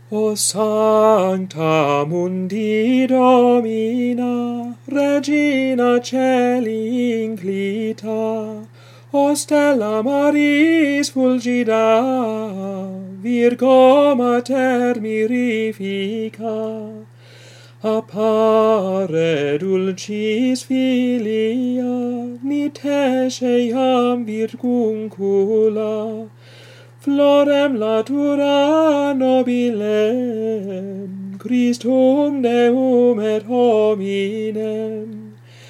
O sancta mundi Domina, Regina Caeli inclita, O stella Maris fulgida, Virgo Mater mirifica, appare dulcis filia, nites eam virguncula, florem latura nobilem, Christum Deum et hominem,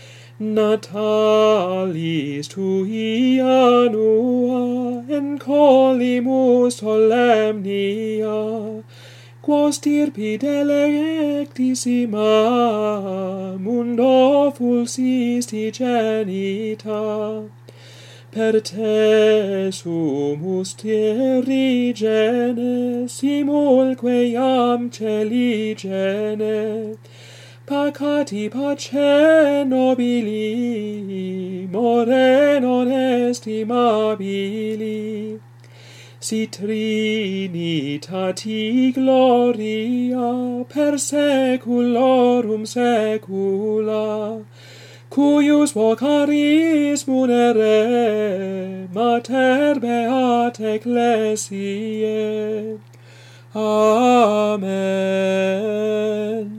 natalis tui annua, en colimus solemnia, quos stirpi delectissima, mundo fulsisti genita, per te sumus terri gene, simulque iam celi gene, pacati pace nobili, more non estimabili, si Trinitati gloria per saeculorum saecula, cuius vocaris munere mater beata ecclesiae. Amen.